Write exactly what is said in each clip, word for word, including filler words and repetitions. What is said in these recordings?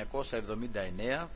εννιακόσια εβδομήντα εννέα,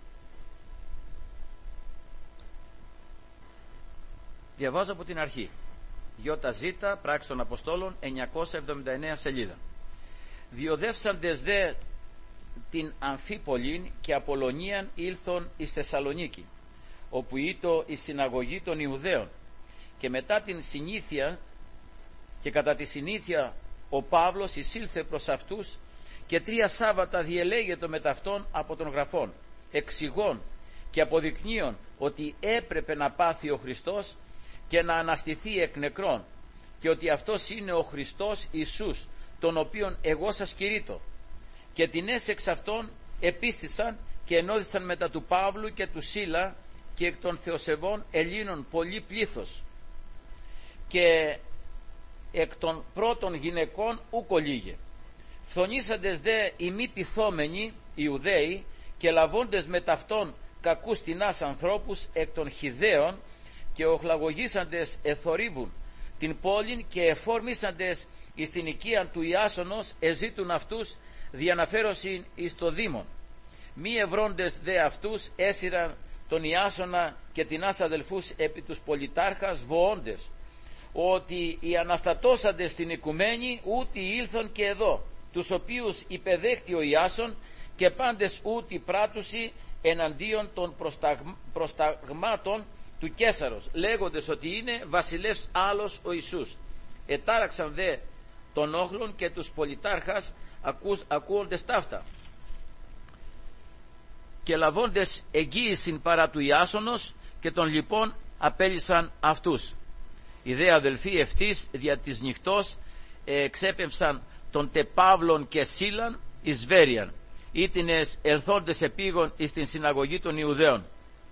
διαβάζω από την αρχή. ΙΖ, πράξη των Αποστόλων, εννιακόσια εβδομήντα εννέα σελίδα. Διοδεύσαντες δε την Αμφίπολην και Απολωνίαν ήλθον εις Θεσσαλονίκη, όπου ήτο η συναγωγή των Ιουδαίων, και μετά την συνήθεια και κατά τη συνήθεια ο Παύλος εισήλθε προς αυτούς και τρία Σάββατα διελέγετο με ταυτόν από των γραφών, εξηγών και αποδεικνύων ότι έπρεπε να πάθει ο Χριστός και να αναστηθεί εκ νεκρών, και ότι αυτός είναι ο Χριστός Ιησούς, τον οποίον εγώ σας κηρύττω. Και την εξ αυτών επίστησαν και ενώδησαν μετά του Παύλου και του Σίλα και εκ των θεοσεβών Ελλήνων πολύ πλήθος, και εκ των πρώτων γυναικών ούκο λίγε. Φθονήσαντες δε οι μη πειθόμενοι Ιουδαίοι και λαβώντες με ταυτόν κακούς τινάς ανθρώπους εκ των Χιδαίων, και οχλαγωγήσαντες εθορύβουν την πόλην, και εφόρμησαντες εις την οικίαν του Ιάσονος εζήτουν αυτούς διαναφέρωσιν εις το Δήμον. Μη ευρώντες δε αυτούς έσυραν τον Ιάσονα και τινάς αδελφούς επί τους πολιτάρχας βοώντες, ότι οι αναστατώσαντες στην οικουμένη ούτι ήλθον και εδώ, τους οποίους υπεδέχτη ο Ιάσον, και πάντες ούτι πράτουσι εναντίον των προσταγ... προσταγμάτων του Καίσαρος, λέγοντες ότι είναι βασιλεύς άλλος ο Ιησούς. Ετάραξαν δε των όχλων και τους πολιτάρχας ακούς, ακούοντες ταύτα, και λαβώντες εγγύησιν παρά του Ιάσονος, και των λοιπόν απέλυσαν αυτούς. Οι δε αδελφοί ευθύς δια της νυχτός εξέπεμψαν τον τε Παύλον και Σίλαν εις Βέρειαν, ήτινες ελθόντες επίγον εις την συναγωγή των Ιουδαίων.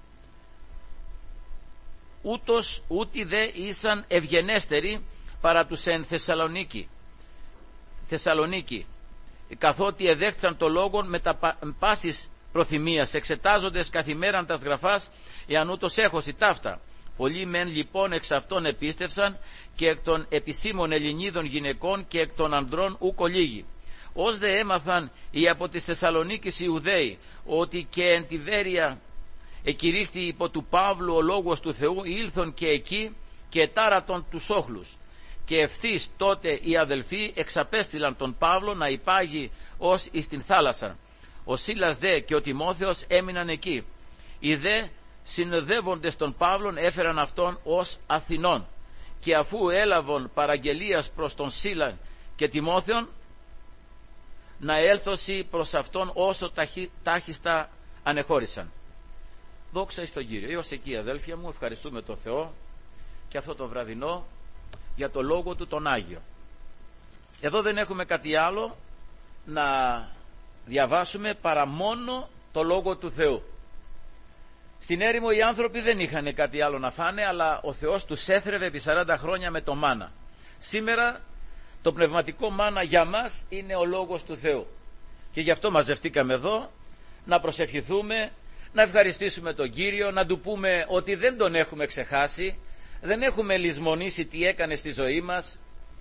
Ούτως ούτι δε ήσαν ευγενέστεροι παρά τους εν Θεσσαλονίκη, Θεσσαλονίκη καθότι εδέχθησαν το λόγον με τα πάσης προθυμίας, εξετάζοντες καθημέραν τας γραφάς, εάν ούτως έχωση ταύτα. Πολλοί μεν λοιπόν εξ αυτών επίστευσαν, και εκ των επισήμων Ελληνίδων γυναικών και εκ των ανδρών ούκο λίγοι. Ως δε έμαθαν οι από της Θεσσαλονίκης Ιουδαίοι ότι και εν τη Βέρεια εκηρύχθη υπό του Παύλου ο λόγος του Θεού, ήλθον και εκεί και ετάρατον τους όχλους. Και ευθύς τότε οι αδελφοί εξαπέστειλαν τον Παύλο να υπάγει ως εις την θάλασσα. Ο Σίλας δε και ο Τιμόθεος έμειναν εκεί. Οι δε συνοδεύοντες των Παύλων έφεραν αυτόν ως Αθηνών, και αφού έλαβον παραγγελίας προς τον Σίλα και Τιμόθεον να έλθωση προς αυτόν όσο ταχύ, τάχιστα ανεχώρησαν. Δόξα εις τον Κύριο. Έως εκεί, αδέλφια μου, ευχαριστούμε τον Θεό και αυτό το βραδινό για το λόγο του τον Άγιο. Εδώ δεν έχουμε κάτι άλλο να διαβάσουμε παρά μόνο το λόγο του Θεού. Στην έρημο οι άνθρωποι δεν είχαν κάτι άλλο να φάνε, αλλά ο Θεός τους έθρευε επί σαράντα χρόνια με το μάνα. Σήμερα το πνευματικό μάνα για μας είναι ο λόγος του Θεού, και γι' αυτό μαζευτήκαμε εδώ να προσευχηθούμε, να ευχαριστήσουμε τον Κύριο, να του πούμε ότι δεν τον έχουμε ξεχάσει, δεν έχουμε λησμονήσει τι έκανε στη ζωή μας,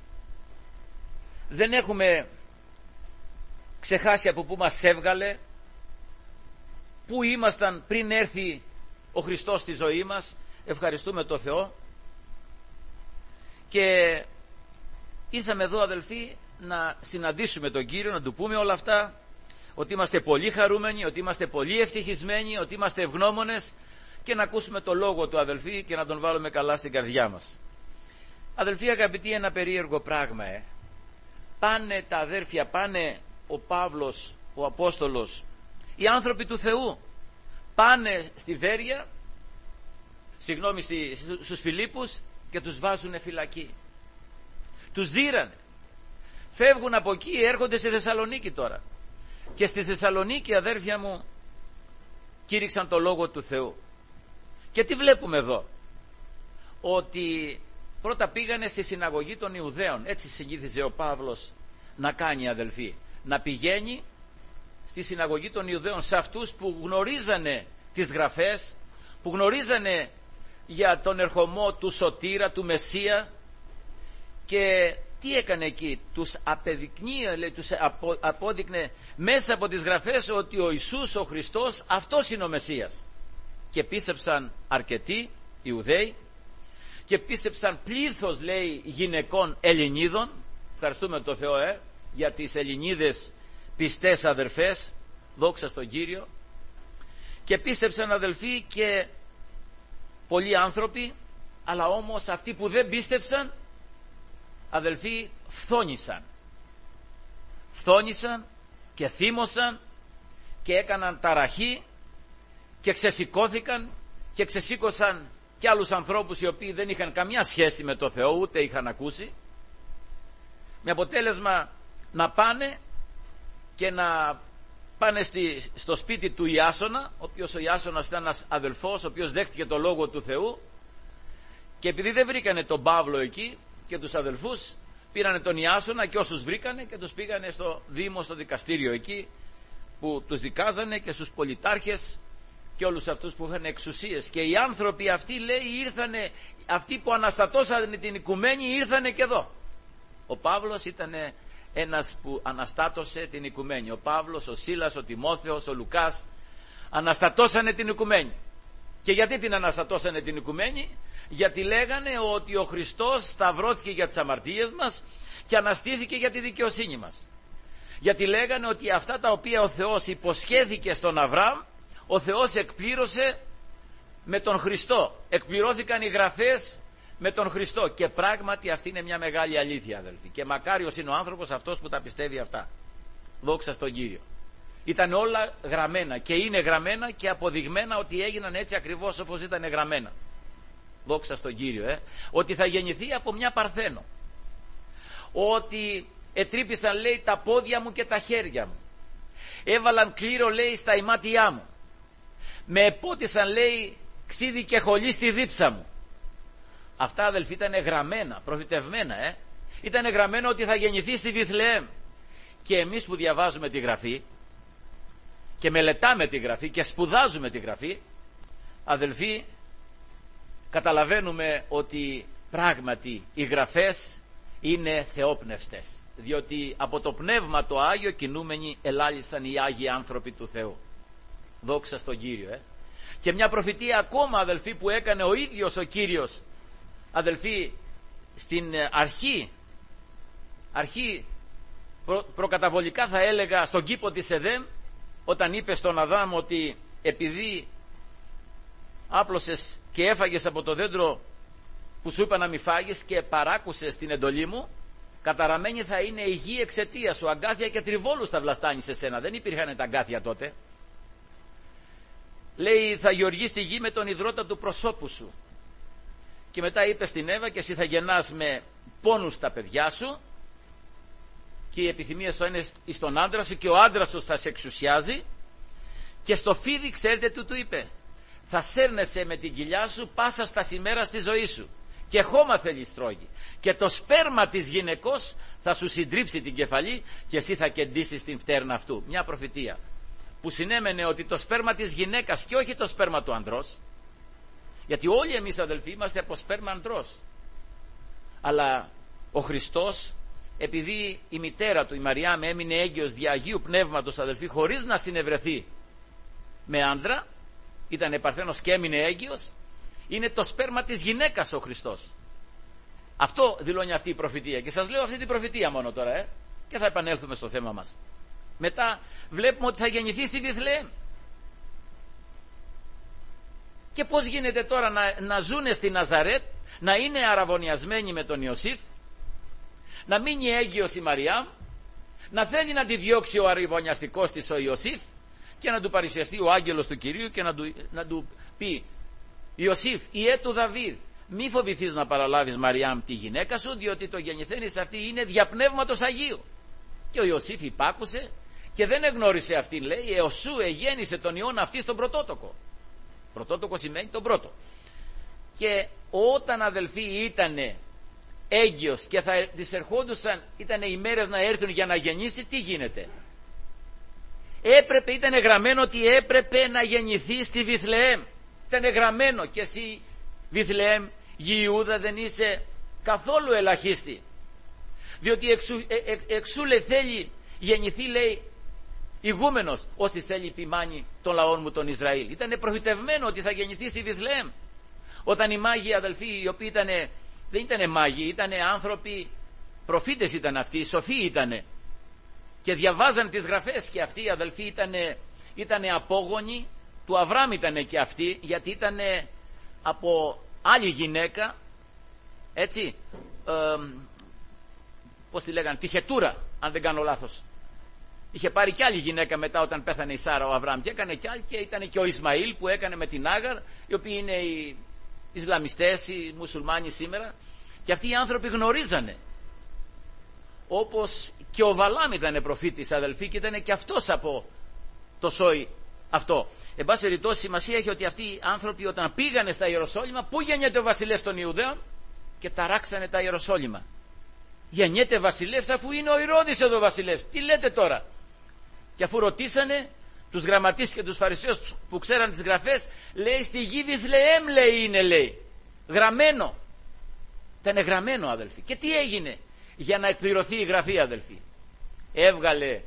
δεν έχουμε ξεχάσει από πού μας έβγαλε, πού ήμασταν πριν έρθει ο Χριστός στη ζωή μας. Ευχαριστούμε τον Θεό, και ήρθαμε εδώ, αδελφοί, να συναντήσουμε τον Κύριο, να του πούμε όλα αυτά, ότι είμαστε πολύ χαρούμενοι, ότι είμαστε πολύ ευτυχισμένοι, ότι είμαστε ευγνώμονες, και να ακούσουμε το λόγο του, αδελφοί, και να τον βάλουμε καλά στην καρδιά μας. Αδελφοί αγαπητοί, ένα περίεργο πράγμα, ε. Πάνε τα αδέρφια, πάνε ο Παύλος, ο Απόστολος, οι άνθρωποι του Θεού, πάνε στη Βέρεια, συγγνώμη, στους Φιλίππους, και τους βάζουν φυλακή. Τους δίρανε. Φεύγουν από εκεί, έρχονται στη Θεσσαλονίκη τώρα. Και στη Θεσσαλονίκη, αδέρφια μου, κήρυξαν το λόγο του Θεού. Και τι βλέπουμε εδώ? Ότι πρώτα πήγανε στη συναγωγή των Ιουδαίων. Έτσι συνήθιζε ο Παύλος να κάνει, αδελφοί. Να πηγαίνει στη συναγωγή των Ιουδαίων, σε αυτούς που γνωρίζανε τις γραφές, που γνωρίζανε για τον ερχομό του Σωτήρα, του Μεσσία, και τι έκανε εκεί? Τους απεδεικνύει, λέει, τους απο, απόδεικνε μέσα από τις γραφές ότι ο Ιησούς ο Χριστός αυτός είναι ο Μεσσίας. Και πίστεψαν αρκετοί Ιουδαίοι και πίστεψαν πλήθος, λέει, γυναικών Ελληνίδων. Ευχαριστούμε τον Θεό ε, για τις Ελληνίδες πιστές αδερφές, δόξα στον Κύριο. Και πίστεψαν, αδελφοί, και πολλοί άνθρωποι, αλλά όμως αυτοί που δεν πίστεψαν, αδελφοί, φθόνησαν. Φθόνησαν και θύμωσαν και έκαναν ταραχή και ξεσηκώθηκαν και ξεσήκωσαν και άλλους ανθρώπους οι οποίοι δεν είχαν καμιά σχέση με το Θεό, ούτε είχαν ακούσει, με αποτέλεσμα να πάνε και να πάνε στη, στο σπίτι του Ιάσονα, ο οποίος ο Ιάσονας ήταν ένας αδελφός, ο οποίος δέχτηκε το Λόγο του Θεού, και επειδή δεν βρήκανε τον Παύλο εκεί και τους αδελφούς, πήρανε τον Ιάσονα και όσους βρήκανε και τους πήγανε στο Δήμο, στο δικαστήριο εκεί, που τους δικάζανε, και στους πολιτάρχες και όλους αυτούς που είχαν εξουσίες. Και οι άνθρωποι αυτοί, λέει, ήρθανε, αυτοί που αναστατώσανε την οικουμένη ήρθανε και εδώ. Ο Παύλος ήταν ένας που αναστάτωσε την οικουμένη. Ο Παύλος, ο Σίλας, ο Τιμόθεος, ο Λουκάς αναστατώσανε την οικουμένη. Και γιατί την αναστατώσανε την οικουμένη? Γιατί λέγανε ότι ο Χριστός σταυρώθηκε για τις αμαρτίες μας και αναστήθηκε για τη δικαιοσύνη μας. Γιατί λέγανε ότι αυτά τα οποία ο Θεός υποσχέθηκε στον Αβραάμ, ο Θεός εκπλήρωσε με τον Χριστό. Εκπληρώθηκαν οι γραφές με τον Χριστό. Και πράγματι αυτή είναι μια μεγάλη αλήθεια, αδελφοί. Και μακάριος είναι ο άνθρωπος αυτός που τα πιστεύει αυτά. Δόξα στον Κύριο. Ήταν όλα γραμμένα και είναι γραμμένα και αποδειγμένα ότι έγιναν έτσι ακριβώς όπως ήταν γραμμένα. Δόξα στον Κύριο, ε. Ότι θα γεννηθεί από μια Παρθένο. Ότι ετρύπησαν, λέει, τα πόδια μου και τα χέρια μου. Έβαλαν κλήρο, λέει, στα ημάτια μου. Με επότισαν, λέει, ξύδι και χολή στη δίψα μου. Αυτά, αδελφοί, ήταν γραμμένα, προφητευμένα, ε. Ήταν γραμμένο ότι θα γεννηθεί στη Βιθλεέμ. Και εμείς που διαβάζουμε τη Γραφή και μελετάμε τη Γραφή και σπουδάζουμε τη Γραφή, αδελφοί, καταλαβαίνουμε ότι πράγματι οι Γραφές είναι θεόπνευστες, διότι από το Πνεύμα το Άγιο κινούμενοι ελάλησαν οι Άγιοι άνθρωποι του Θεού. Δόξα στον Κύριο, ε. Και μια προφητεία ακόμα, αδελφοί, που έκανε ο ίδιος ο Κύριος, αδελφοί, στην αρχή αρχή προ, προκαταβολικά θα έλεγα στον κήπο της Εδέμ, όταν είπε στον Αδάμ ότι επειδή άπλωσες και έφαγες από το δέντρο που σου είπα να μη φάγεις και παράκουσες την εντολή μου, καταραμένη θα είναι η γη εξαιτίας σου, αγκάθια και τριβόλους θα βλαστάνει σε σένα. Δεν υπήρχαν τα αγκάθια τότε. Λέει, θα γεωργείς τη γη με τον υδρότα του προσώπου σου. Και μετά είπε στην Εύα, και εσύ θα γεννάς με πόνους τα παιδιά σου, και η επιθυμία σου είναι στον άντρα σου, και ο άντρας σου θα σε εξουσιάζει, και στο φίδι, ξέρετε τι του είπε? Θα σέρνεσαι με την κοιλιά σου πάσα στα ημέρα στη ζωή σου, και χώμα θέλεις τρώγει, και το σπέρμα της γυναικός θα σου συντρίψει την κεφαλή, και εσύ θα κεντήσεις την πτέρνα αυτού. Μια προφητεία που συνέμενε ότι το σπέρμα της γυναίκας και όχι το σπέρμα του ανδρός, γιατί όλοι εμείς, αδελφοί, είμαστε από σπέρμα ανδρός, αλλά ο Χριστός, επειδή η μητέρα του, η Μαριάμ, έμεινε έγκυος δια Αγίου Πνεύματος, αδελφοί, χωρίς να συνευρεθεί με άνδρα, ήταν παρθένος και έμεινε έγκυος, είναι το σπέρμα της γυναίκας ο Χριστός. Αυτό δηλώνει αυτή η προφητεία, και σας λέω αυτή την προφητεία μόνο τώρα, ε, και θα επανέλθουμε στο θέμα μας. Μετά βλέπουμε ότι θα γεννηθεί στη Βιθλεέμ. Και πώς γίνεται τώρα να, να ζουνε στη Ναζαρέτ, να είναι αραβωνιασμένοι με τον Ιωσήφ, να μείνει έγκυος η Μαριάμ, να θέλει να τη διώξει ο αραβωνιαστικός της ο Ιωσήφ, και να του παρουσιαστεί ο άγγελος του Κυρίου και να του, να του πει, Ιωσήφ, ιέ του Δαβίδ, μη φοβηθείς να παραλάβεις Μαριάμ τη γυναίκα σου, διότι το γεννηθένης αυτή είναι δια Πνεύματος Αγίου. Και ο Ιωσήφ υπάκουσε και δεν εγνώρισε αυτήν, λέει, εωσού εγέννησε τον Υιόν αυτή στον πρωτότοκο. Πρωτότοκο σημαίνει τον πρώτο. Και όταν, αδελφοί, ήτανε έγκυος και θα της ερχόντουσαν, ήτανε οι μέρες να έρθουν για να γεννήσει, τι γίνεται? Έπρεπε, ήτανε γραμμένο ότι έπρεπε να γεννηθεί στη Βιθλεέμ. Ήτανε γραμμένο, και εσύ Βιθλεέμ, γη Ιούδα, δεν είσαι καθόλου ελαχίστη. διότι εξού, ε, ε, εξού λέει, θέλει γεννηθεί, λέει, ηγούμενος όσοι θέλει ποιμάνει των λαών μου τον Ισραήλ. Ήτανε προφητευμένο ότι θα γεννηθεί στη Βηθλεέμ. Όταν οι μάγοι, αδελφοί, οι οποίοι ήτανε, δεν ήτανε μάγοι, ήτανε άνθρωποι, προφήτες ήταν αυτοί, οι σοφοί ήτανε, και διαβάζαν τις γραφές, και αυτοί οι αδελφοί ήτανε, ήτανε απόγονοι του Αβραάμ, ήτανε και αυτοί, γιατί ήτανε από άλλη γυναίκα, έτσι, ε, πώς τη λέγανε, τη Χετούρα, αν δεν κάνω λάθος. Είχε πάρει και άλλη γυναίκα μετά όταν πέθανε η Σάρα ο Αβραάμ, και έκανε και άλλη, και ήταν και ο Ισμαήλ που έκανε με την Άγαρ, οι οποίοι είναι οι Ισλαμιστές, οι μουσουλμάνοι σήμερα, και αυτοί οι άνθρωποι γνωρίζανε. Όπως και ο Βαλάμ ήταν προφήτης, αδελφοί, και ήταν και αυτός από το σόι αυτό. Εν πάση περιπτώσει, σημασία έχει ότι αυτοί οι άνθρωποι όταν πήγανε στα Ιεροσόλυμα, πού γεννιέται ο βασιλεύς των Ιουδαίων, και ταράξανε τα Ιεροσόλυμα. Γεννιέται βασιλεύς, αφού είναι ο Ηρώδης εδώ βασιλεύς. Τι λέτε τώρα? Και αφού ρωτήσανε τους γραμματείς και τους φαρισαίους που ξέραν τις γραφές, λέει, στη γη Βηθλεέμ, λέει, είναι, λέει, γραμμένο. Ήταν γραμμένο, αδελφοί. Και τι έγινε? Για να εκπληρωθεί η γραφή, αδελφοί, έβγαλε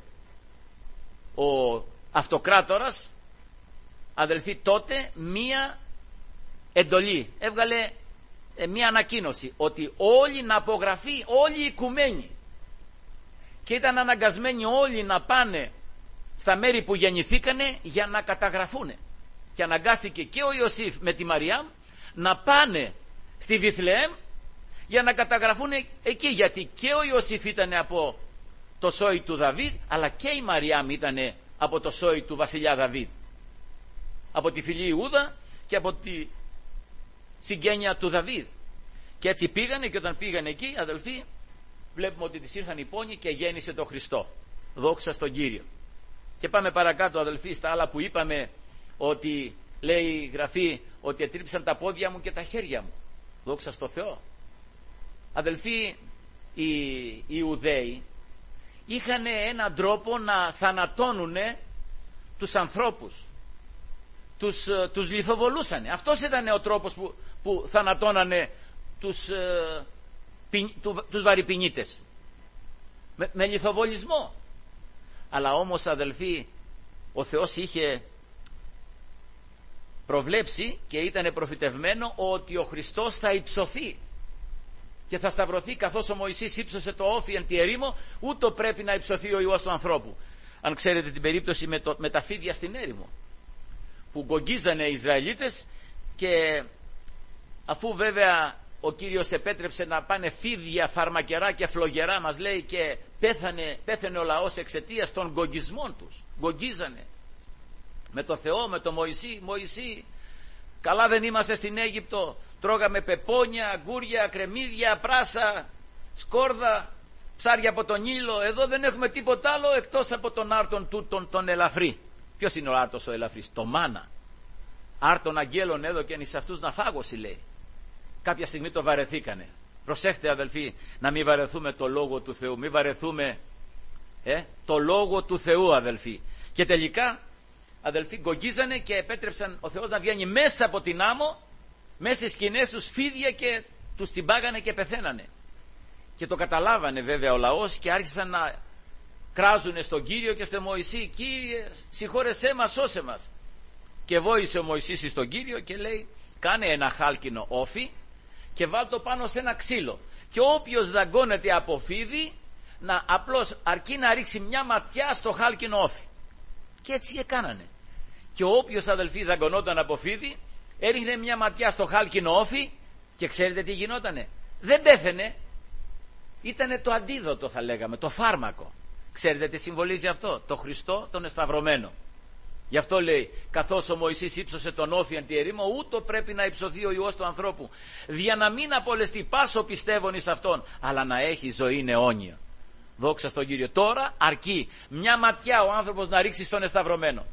ο αυτοκράτορας, αδελφοί, τότε μία εντολή, έβγαλε μία ανακοίνωση ότι όλοι να απογραφεί, όλοι οι οικουμένοι, και ήταν αναγκασμένοι όλοι να πάνε στα μέρη που γεννηθήκανε για να καταγραφούνε, και αναγκάστηκε και ο Ιωσήφ με τη Μαριάμ να πάνε στη Βηθλεέμ για να καταγραφούν εκεί, γιατί και ο Ιωσήφ ήταν από το σόι του Δαβίδ, αλλά και η Μαριάμ ήταν από το σόι του βασιλιά Δαβίδ, από τη φυλή Ιούδα και από τη συγγένεια του Δαβίδ. Και έτσι πήγανε, και όταν πήγανε εκεί, αδελφοί, βλέπουμε ότι της ήρθαν οι πόνοι και γέννησε το Χριστό. Δόξα στον Κύριο. Και πάμε παρακάτω, αδελφοί, στα άλλα που είπαμε, ότι λέει η γραφή ότι ετρύψαν τα πόδια μου και τα χέρια μου. Δόξα στο Θεό. Αδελφοί, οι Ιουδαίοι είχαν έναν τρόπο να θανατώνουν τους ανθρώπους, τους, τους λιθοβολούσανε. Αυτός ήταν ο τρόπος που, που θανατώνανε τους, πι, του, τους βαρυπινίτες, με, με λιθοβολισμό. Αλλά όμως, αδελφοί, ο Θεός είχε προβλέψει και ήταν προφητευμένο ότι ο Χριστός θα υψωθεί και θα σταυρωθεί, καθώς ο Μωυσής ύψωσε το όφι εν τη ερήμο, ούτω πρέπει να υψωθεί ο Υιός του ανθρώπου. Αν ξέρετε την περίπτωση με, το, με τα φίδια στην έρημο, που γκογγίζανε οι Ισραηλίτες, και αφού βέβαια ο Κύριος επέτρεψε να πάνε φίδια, φαρμακερά και φλογερά, μας λέει, και πέθανε, πέθανε ο λαός εξαιτίας των γκογγισμών τους. Γκογγίζανε με το Θεό, με το Μωυσή. Μωυσή, καλά δεν είμαστε στην Αίγυπτο, τρώγαμε πεπόνια, αγκούρια, κρεμμύδια, πράσα, σκόρδα, ψάρια από τον Νείλο. Εδώ δεν έχουμε τίποτα άλλο εκτός από τον άρτον τούτον τον ελαφρύ. Ποιος είναι ο άρτος ο ελαφρύς? Το μάνα. Άρτον αγγέλων έδωκεν εις αυτούς να φάγωση, λέει. Κάποια στιγμή το βαρεθήκανε. Προσέχτε, αδελφοί, να μην βαρεθούμε το λόγο του Θεού. Μην βαρεθούμε ε, το λόγο του Θεού, αδελφοί. Και τελικά, αδελφοί, γκογγίζανε και επέτρεψαν ο Θεός να βγαίνει μέσα από την άμμο, μέσα στις σκηνές τους φίδια, και τους τσιμπάγανε και πεθαίνανε. Και το καταλάβανε βέβαια ο λαός και άρχισαν να κράζουνε στον Κύριο και στο Μωυσή: Κύριε, συγχώρεσέ μας, σώσε μας. Και βόησε ο Μωυσής στον Κύριο και λέει: κάνε ένα χάλκινο όφι και βάλ το πάνω σε ένα ξύλο, και όποιος δαγκώνεται από φίδι, να απλώς αρκεί να ρίξει μια ματιά στο χάλκινο όφι. Και έτσι έκανανε. Και όποιος, αδελφοί, δαγκωνόταν από φίδι, έριχνε μια ματιά στο χάλκινο όφι, και ξέρετε τι γινότανε? Δεν πέθαινε. Ήτανε το αντίδοτο, θα λέγαμε, το φάρμακο. Ξέρετε τι συμβολίζει αυτό? Το Χριστό τον εσταυρωμένο. Γι' αυτό λέει: καθώς ο Μωυσής ύψωσε τον όφι εν τη ερήμο, ούτω πρέπει να υψωθεί ο Υιός του ανθρώπου, δια να μην απολεστεί πάσο πιστεύων εις αυτόν, αλλά να έχει ζωή αιώνια. Δόξα στον Κύριο. Τώρα αρκεί μια ματιά ο άνθρωπος να ρίξει στον εσταυρωμένο.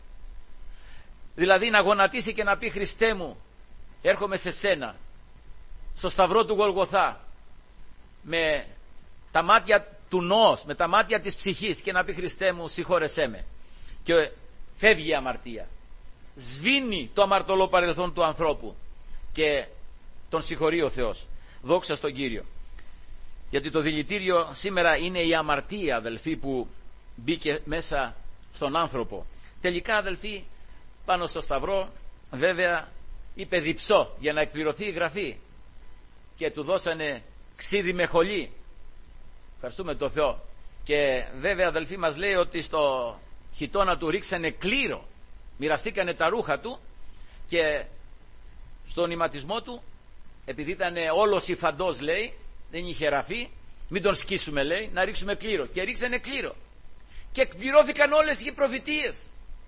Δηλαδή να γονατίσει και να πει: Χριστέ μου, έρχομαι σε σένα, στο σταυρό του Γολγοθά, με τα μάτια του νόος, με τα μάτια της ψυχής, και να πει: Χριστέ μου, συγχώρεσέ με. Και φεύγει η αμαρτία. Σβήνει το αμαρτωλό παρελθόν του ανθρώπου και τον συγχωρεί ο Θεός. Δόξα στον Κύριο. Γιατί το δηλητήριο σήμερα είναι η αμαρτία, αδελφοί, που μπήκε μέσα στον άνθρωπο. Τελικά, αδελφοί, πάνω στο Σταυρό βέβαια είπε διψώ για να εκπληρωθεί η Γραφή και του δώσανε ξύδι με χολή. Ευχαριστούμε τον Θεό. Και βέβαια, αδελφοί, μας λέει ότι στο χιτώνα του ρίξανε κλήρο, μοιραστήκανε τα ρούχα του και στον ηματισμό του, επειδή ήταν όλος υφαντός, λέει, δεν είχε ραφή, μην τον σκίσουμε, λέει, να ρίξουμε κλήρο. Και ρίξανε κλήρο και εκπληρώθηκαν όλες οι προφητείες.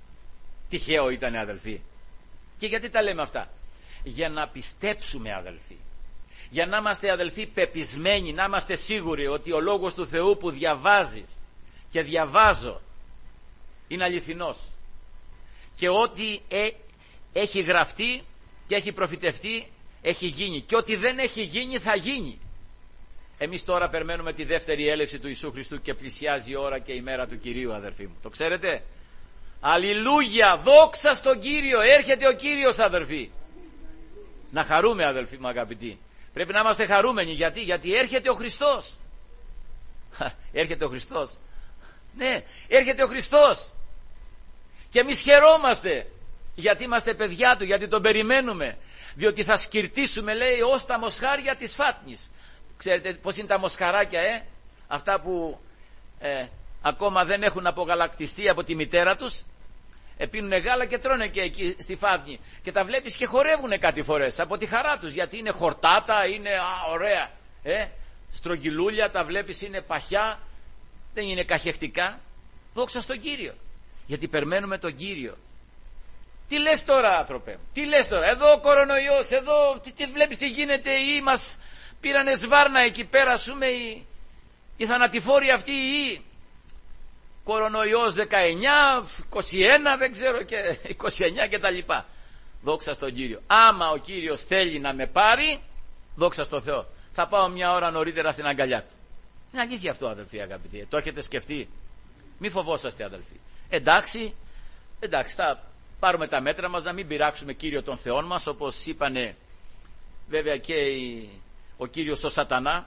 Τυχαίο ήταν, αδελφοί. Και γιατί τα λέμε αυτά? Για να πιστέψουμε, αδελφοί, για να είμαστε, αδελφοί, πεπισμένοι, να είμαστε σίγουροι ότι ο Λόγος του Θεού που διαβάζεις και διαβάζω είναι αληθινός και ότι ε, έχει γραφτεί και έχει προφητευτεί έχει γίνει, και ότι δεν έχει γίνει θα γίνει. Εμείς τώρα περιμένουμε τη δεύτερη έλευση του Ιησού Χριστού και πλησιάζει η ώρα και η μέρα του Κυρίου, αδερφοί μου. Το ξέρετε? Αλληλούια, δόξα στον Κύριο, έρχεται ο Κύριος, αδερφοί. Να χαρούμε, αδελφοί μου αγαπητοί. Πρέπει να είμαστε χαρούμενοι. Γιατί? Γιατί έρχεται ο Χριστός. Έρχεται ο Χριστός. Ναι, έρχεται ο Χριστός. Και εμείς χαιρόμαστε γιατί είμαστε παιδιά Του, γιατί Τον περιμένουμε. Διότι θα σκυρτήσουμε, λέει, ως τα μοσχάρια της φάτνης. Ξέρετε πως είναι τα μοσχαράκια, ε? Αυτά που ε, ακόμα δεν έχουν απογαλακτιστεί από τη μητέρα τους. Πίνουνε γάλα και τρώνε και εκεί στη φάτνη. Και τα βλέπεις και χορεύουνε κάτι φορές από τη χαρά τους. Γιατί είναι χορτάτα, είναι α, ωραία. Ε? Στρογγυλούλια, τα βλέπεις, είναι παχιά. Δεν είναι καχεκτικά. Δόξα στον Κύριο. Γιατί περιμένουμε τον Κύριο. Τι λες τώρα, άνθρωπε? Τι λες τώρα? Εδώ ο κορονοϊός, εδώ τι, τι βλέπεις τι γίνεται? Ή μας πήρανε σβάρνα εκεί πέρα, σούμε, οι, οι θανατηφόροι αυτοί, ή κορονοϊός δεκαεννιά, είκοσι ένα, δεν ξέρω, και είκοσι εννιά και τα λοιπά. Δόξα στον Κύριο. Άμα ο Κύριος θέλει να με πάρει, δόξα στον Θεό, θα πάω μια ώρα νωρίτερα στην αγκαλιά Του. Είναι αλήθεια αυτό, αδελφοί αγαπητοί. Το έχετε σκεφτεί? Μη φοβόσαστε, αδελφοί. Εντάξει, εντάξει, θα πάρουμε τα μέτρα μας να μην πειράξουμε Κύριο τον Θεόν μας, όπως είπανε βέβαια και η, ο Κύριος στο Σατανά.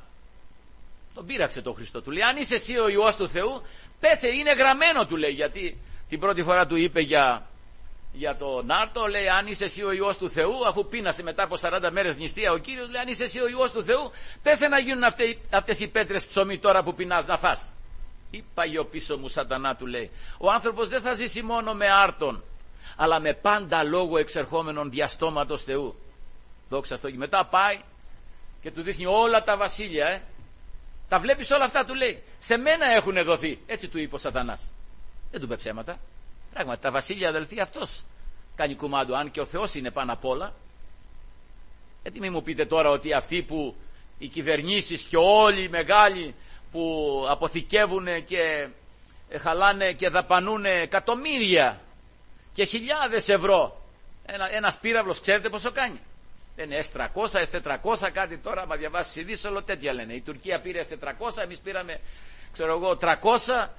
Τον πείραξε τον Χριστό, του λέει, αν είσαι εσύ ο Υιός του Θεού, πέσε, είναι γραμμένο, του λέει. Γιατί την πρώτη φορά του είπε για, για τον Άρτο, λέει, αν είσαι εσύ ο Υιός του Θεού, αφού πείνασε μετά από σαράντα μέρες νηστεία ο Κύριος, λέει, αν είσαι εσύ ο Υιός του Θεού, πέσε να γίνουν αυτές, αυτές οι πέτρες ψωμί τώρα που πεινάς να φας. Είπα γιο πίσω μου, Σατανά, του λέει, ο άνθρωπος δεν θα ζήσει μόνο με άρτον, αλλά με πάντα λόγο εξερχόμενον διαστόματος Θεού. Δόξα στο Κύριο. Μετά πάει και του δείχνει όλα τα βασίλεια, ε. Τα βλέπεις όλα αυτά, του λέει, σε μένα έχουν δοθεί. Έτσι του είπε ο Σατανάς. Δεν του είπε ψέματα. Πράγματι τα βασίλεια, αδελφοί, αυτός κάνει κουμάντο, αν και ο Θεός είναι πάνω απ' όλα. Γιατί μην μου πείτε τώρα ότι αυτοί που οι κυβερνήσεις και όλοι οι μεγάλοι που αποθηκεύουν και χαλάνε και δαπανούν εκατομμύρια και χιλιάδες ευρώ. Ένα, ένας πύραυλος, ξέρετε πόσο κάνει? Λένε ες τριακόσια, ες τετρακόσια, κάτι τώρα, άμα διαβάσεις ειδήσεις, όλο τέτοια λένε. Η Τουρκία πήρε ες τετρακόσια, εμείς πήραμε, ξέρω εγώ, τριακόσια,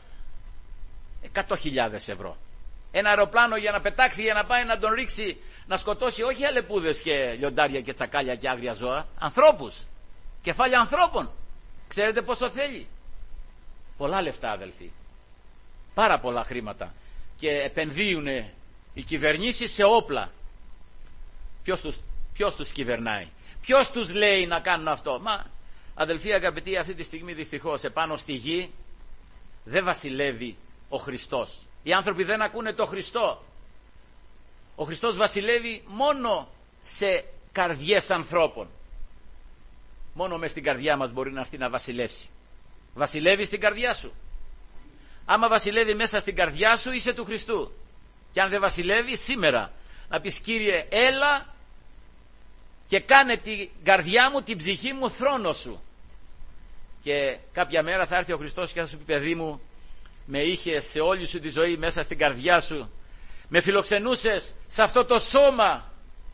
εκατό χιλιάδες ευρώ. Ένα αεροπλάνο για να πετάξει, για να πάει να τον ρίξει, να σκοτώσει όχι αλεπούδες και λιοντάρια και τσακάλια και άγρια ζώα, ανθρώπους, κεφάλια ανθρώπων. Ξέρετε πόσο θέλει? Πολλά λεφτά, αδελφοί. Πάρα πολλά χρήματα. Και επενδύουν οι κυβερνήσεις σε όπλα. Ποιος τους, ποιος τους κυβερνάει? Ποιος τους λέει να κάνουν αυτό? Μα, αδελφοί αγαπητοί, αυτή τη στιγμή δυστυχώς επάνω στη γη δεν βασιλεύει ο Χριστός. Οι άνθρωποι δεν ακούνε το Χριστό. Ο Χριστός βασιλεύει μόνο σε καρδιές ανθρώπων. Μόνο μες στην καρδιά μας μπορεί να έρθει να βασιλεύσει. Βασιλεύει στην καρδιά σου. Άμα βασιλεύει μέσα στην καρδιά σου, είσαι του Χριστού. Και αν δεν βασιλεύει, σήμερα να πεις, Κύριε, έλα και κάνε την καρδιά μου, την ψυχή μου θρόνο σου. Και κάποια μέρα θα έρθει ο Χριστός και θα σου πει, παιδί μου, με είχες σε όλη σου τη ζωή μέσα στην καρδιά σου, με φιλοξενούσες σε αυτό το σώμα,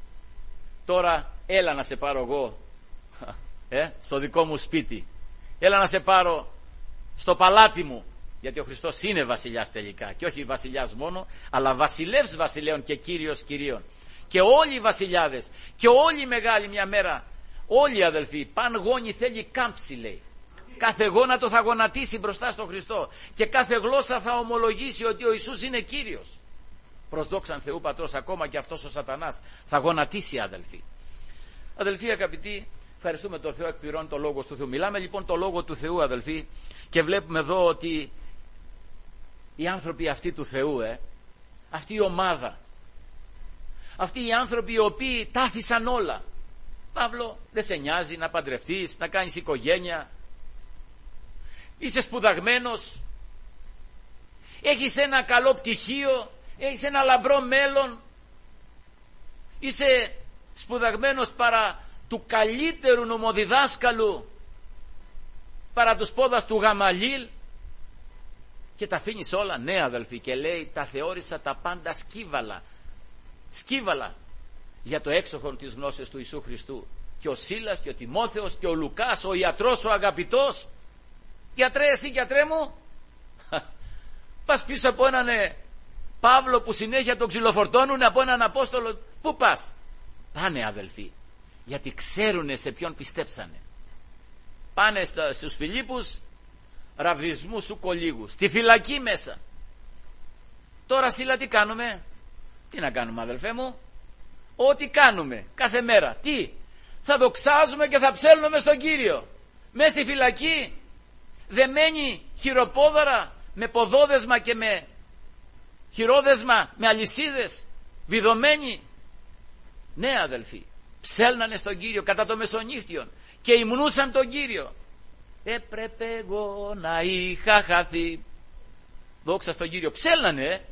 τώρα έλα να σε πάρω εγώ ε, στο δικό μου σπίτι, έλα να σε πάρω στο παλάτι μου. Γιατί ο Χριστός είναι βασιλιάς τελικά, και όχι βασιλιάς μόνο, αλλά βασιλεύς βασιλέων και κύριος κυρίων. Και όλοι οι βασιλιάδες και όλοι οι μεγάλοι μια μέρα, όλοι οι αδελφοί, παν γόνοι θέλει κάμψη, λέει. κάθε γόνατο θα γονατίσει μπροστά στον Χριστό και κάθε γλώσσα θα ομολογήσει ότι ο Ιησούς είναι Κύριος. Προς δόξαν Θεού Πατρός, ακόμα και αυτός ο σατανάς θα γονατίσει, αδελφοί. Αδελφοί αγαπητοί, ευχαριστούμε τον Θεό, εκπληρώνει το λόγο του Θεού. Μιλάμε λοιπόν το λόγο του Θεού, αδελφοί, και βλέπουμε εδώ ότι οι άνθρωποι αυτοί του Θεού, ε, αυτή η ομάδα, αυτοί οι άνθρωποι οι οποίοι τα άφησαν όλα. Παύλο, δεν σε νοιάζει να παντρευτείς, να κάνεις οικογένεια, είσαι σπουδαγμένος, έχεις ένα καλό πτυχίο, έχεις ένα λαμπρό μέλλον, είσαι σπουδαγμένος παρά του καλύτερου νομοδιδάσκαλου, παρά τους πόδας του Γαμαλίλ, και τα αφήνεις όλα. Ναι, αδελφοί, και λέει τα θεώρησα τα πάντα σκύβαλα, σκύβαλα για το έξοχο της γνώσης του Ιησού Χριστού. Και ο Σίλας και ο Τιμόθεος και ο Λουκάς, ο ιατρός, ο αγαπητός. Γιατρέ, εσύ γιατρέ μου, πας πίσω από έναν ε, Παύλο που συνέχεια τον ξυλοφορτώνουνε, από έναν Απόστολο. Πού πας? Πάνε, αδελφοί, γιατί ξέρουνε σε ποιον πιστέψανε. Πάνε στα, στους Φιλίππους, ραβδισμού σου κολίγου, στη φυλακή μέσα. Τώρα, Σίλα, τι κάνουμε? Τι να κάνουμε, αδελφέ μου? Ό,τι κάνουμε κάθε μέρα. Τι? Θα δοξάζουμε και θα ψέλνουμε στον Κύριο. Μες στη φυλακή, δεμένοι χειροπόδαρα, με ποδόδεσμα και με χειρόδεσμα, με αλυσίδες, βιδωμένοι. Ναι, αδελφοί, ψέλνανε στον Κύριο κατά το μεσονύχτιον και υμνούσαν τον Κύριο. Έπρεπε εγώ να είχα χαθεί. Δόξα στον Κύριο. Ψέλνανε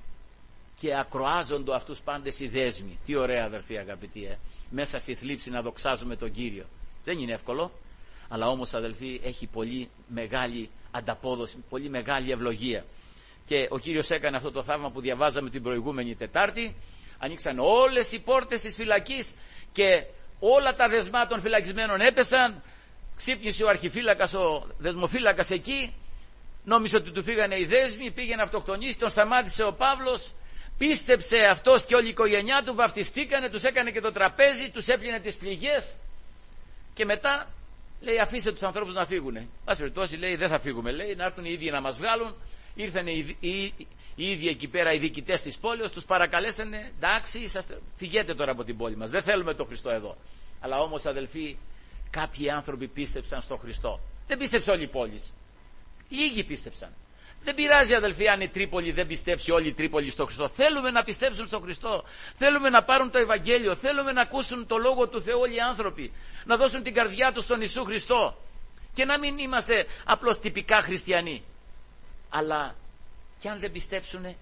και ακροάζοντο αυτούς πάντες οι δέσμοι. Τι ωραία, αδελφοί αγαπητοί, ε? Μέσα στη θλίψη να δοξάζουμε τον Κύριο. Δεν είναι εύκολο, αλλά όμως, αδελφοί, έχει πολύ μεγάλη ανταπόδοση, πολύ μεγάλη ευλογία. Και ο Κύριος έκανε αυτό το θαύμα που διαβάζαμε την προηγούμενη Τετάρτη. Ανοίξαν όλες οι πόρτες της φυλακής και όλα τα δεσμά των φυλακισμένων έπεσαν. Ξύπνησε ο αρχιφύλακας, ο δεσμοφύλακας εκεί, νόμιζε ότι του φύγανε οι δέσμοι, πήγε να αυτοκτονήσει, τον σταμάτησε ο Παύλος, πίστεψε αυτός και όλη η οικογένειά του, βαφτιστήκανε, τους έκανε και το τραπέζι, τους έπλυνε τις πληγές και μετά λέει αφήστε τους ανθρώπους να φύγουνε. Ας περιπτώσει, λέει, δεν θα φύγουμε, λέει, να έρθουν οι ίδιοι να μας βγάλουν. Ήρθαν οι, οι, οι ίδιοι εκεί πέρα οι διοικητές της πόλης, τους παρακαλέσανε, εντάξει, είσαστε, φυγέτε τώρα από την πόλη μας, δεν θέλουμε τον Χριστό εδώ. Αλλά όμως, αδελφοί, κάποιοι άνθρωποι πίστεψαν στον Χριστό. Δεν πίστεψε όλη η πόλη. Λίγοι πίστεψαν. Δεν πειράζει, αδελφοί, αν η Τρίπολη δεν πιστέψει όλη η Τρίπολη στον Χριστό. Θέλουμε να πιστέψουν στον Χριστό. Θέλουμε να πάρουν το Ευαγγέλιο. Θέλουμε να ακούσουν το Λόγο του Θεού όλοι οι άνθρωποι. Να δώσουν την καρδιά τους στον Ιησού Χριστό. Και να μην είμαστε απλώς τυπικά χριστιανοί. Αλλά κι αν δεν πιστέψουνε,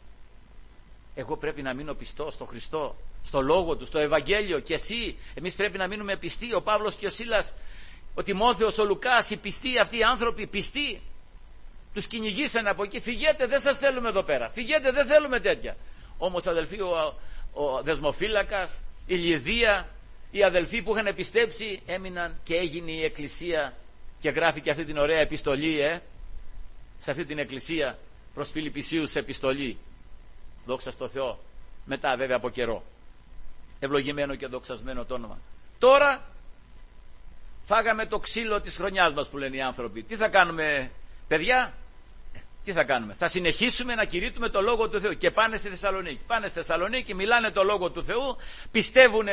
εγώ πρέπει να μείνω πιστός στον Χριστό, στο Λόγο του, στο Ευαγγέλιο. Και εσύ, εμείς πρέπει να μείνουμε πιστοί. Ο Παύλος και ο Σίλας, ο Τιμόθεος, ο Λουκάς, οι πιστοί αυτοί οι άνθρωποι, πιστοί. Τους κυνηγήσανε από εκεί. Φυγέτε, δεν σας θέλουμε εδώ πέρα. Φυγέτε, δεν θέλουμε τέτοια. Όμως, αδελφοί, ο, ο δεσμοφύλακας, η Λιδία, οι αδελφοί που είχαν πιστέψει έμειναν και έγινε η εκκλησία. Και γράφει και αυτή την ωραία επιστολή, ε, σε αυτή την εκκλησία προς Φιλιππισίους επιστολή. Δόξα στο Θεό. Μετά βέβαια από καιρό. Ευλογημένο και δοξασμένο το όνομα. Τώρα φάγαμε το ξύλο της χρονιάς μας που λένε οι άνθρωποι. Τι θα κάνουμε, παιδιά? Τι θα κάνουμε? Θα συνεχίσουμε να κηρύττουμε το Λόγο του Θεού. Και πάνε στη Θεσσαλονίκη. Πάνε στη Θεσσαλονίκη, μιλάνε το Λόγο του Θεού. Πιστεύουν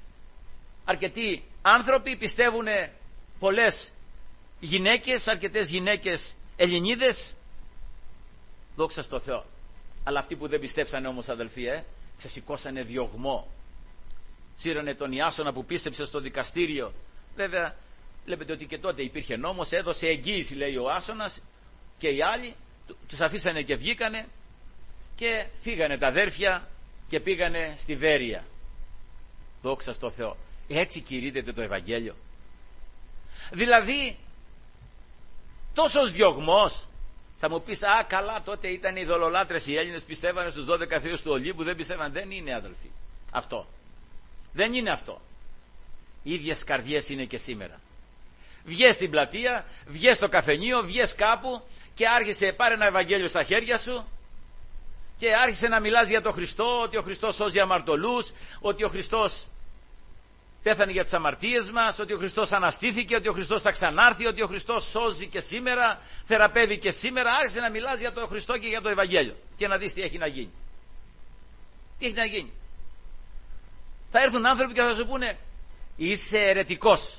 αρκετοί άνθρωποι, πιστεύουν πολλές γυναίκες, αρκετές γυναίκες Ελληνίδες. Δόξα στο Θεό. Αλλά αυτοί που δεν πιστέψανε όμως, αδελφοί, ε, ξεσηκώσανε διωγμό. Σύρανε τον Ιάσονα που πίστεψε στο δικαστήριο. Βέβαια, βλέπετε ότι και τότε υπήρχε νόμος, έδωσε εγγύηση, λέει ο Άσονας, και οι άλλοι τους αφήσανε και βγήκανε και φύγανε τα αδέρφια και πήγανε στη Βέρεια. Δόξα στο Θεό. Έτσι κηρύττεται το Ευαγγέλιο. Δηλαδή, τόσος διωγμός. Θα μου πεις, α, καλά, τότε ήταν οι ειδωλολάτρες οι Έλληνες, πιστεύανε στους δώδεκα θεούς του Ολύμπου, δεν πιστεύαν. Δεν είναι, αδελφοί, αυτό. Δεν είναι αυτό. Οι ίδιες καρδιές είναι και σήμερα. Βγες στην πλατεία, βγες στο καφενείο, βγες κάπου και άρχισε, πάρε ένα Ευαγγέλιο στα χέρια σου και άρχισε να μιλάς για τον Χριστό, ότι ο Χριστός σώζει αμαρτωλούς, ότι ο Χριστός πέθανε για τις αμαρτίες μας, ότι ο Χριστός αναστήθηκε, ότι ο Χριστός θα ξανάρθει, ότι ο Χριστός σώζει και σήμερα, θεραπεύει και σήμερα. Άρχισε να μιλάς για τον Χριστό και για το Ευαγγέλιο και να δεις τι έχει να γίνει. Τι έχει να γίνει. Θα έρθουν άνθρωποι και θα σου πούνε είσαι αιρετικός.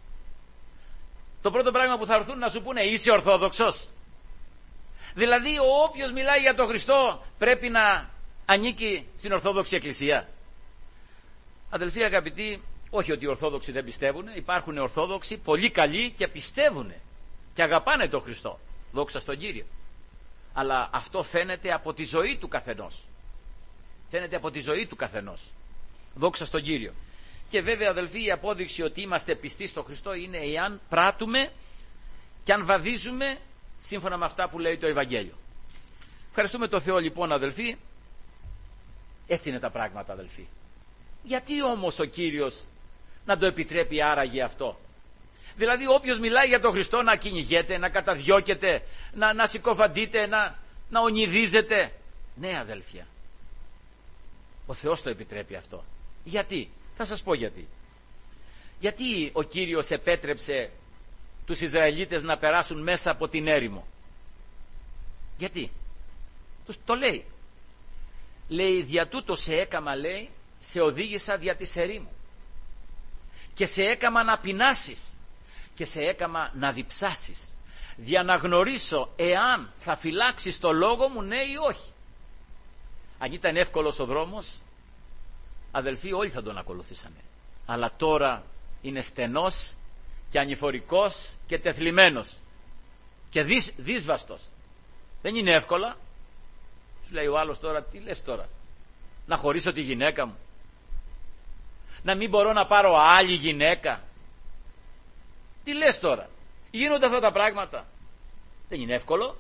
Το πρώτο πράγμα που θα έρθουν να σου πούνε είσαι ορθόδοξος. Δηλαδή όποιος μιλάει για τον Χριστό πρέπει να ανήκει στην Ορθόδοξη Εκκλησία. Αδελφοί αγαπητοί, όχι ότι οι Ορθόδοξοι δεν πιστεύουν, υπάρχουν Ορθόδοξοι πολύ καλοί και πιστεύουν και αγαπάνε τον Χριστό. Δόξα στον Κύριο. Αλλά αυτό φαίνεται από τη ζωή του καθενός. Φαίνεται από τη ζωή του καθενός. Δόξα στον Κύριο. Και βέβαια αδελφοί, η απόδειξη ότι είμαστε πιστοί στον Χριστό είναι εάν πράττουμε και αν βαδίζουμε σύμφωνα με αυτά που λέει το Ευαγγέλιο. Ευχαριστούμε τον Θεό λοιπόν αδελφοί. Έτσι είναι τα πράγματα αδελφοί. Γιατί όμως ο Κύριος να το επιτρέπει άραγε αυτό? Δηλαδή όποιος μιλάει για τον Χριστό να κυνηγέται, να καταδιώκεται, να, να συκοφαντείται, να, να ονειδίζεται. Ναι αδέλφια, ο Θεός το επιτρέπει αυτό. Γιατί? Θα σας πω γιατί. Γιατί ο Κύριος επέτρεψε τους Ισραηλίτες να περάσουν μέσα από την έρημο? Γιατί? Τους το λέει. Λέει δια τούτο σε έκαμα, λέει, σε οδήγησα δια της ερήμου και σε έκαμα να πεινάσεις και σε έκαμα να διψάσεις, για να γνωρίσω εάν θα φυλάξεις το λόγο μου, ναι ή όχι. Αν ήταν εύκολος ο δρόμος, αδελφοί, όλοι θα τον ακολουθήσανε. Αλλά τώρα είναι στενός και ανηφορικός και τεθλιμμένος και δυσ, δύσβαστος. Δεν είναι εύκολα. Σου λέει ο άλλος τώρα, τι λες τώρα? Να χωρίσω τη γυναίκα μου? Να μην μπορώ να πάρω άλλη γυναίκα? Τι λες τώρα? Γίνονται αυτά τα πράγματα. Δεν είναι εύκολο.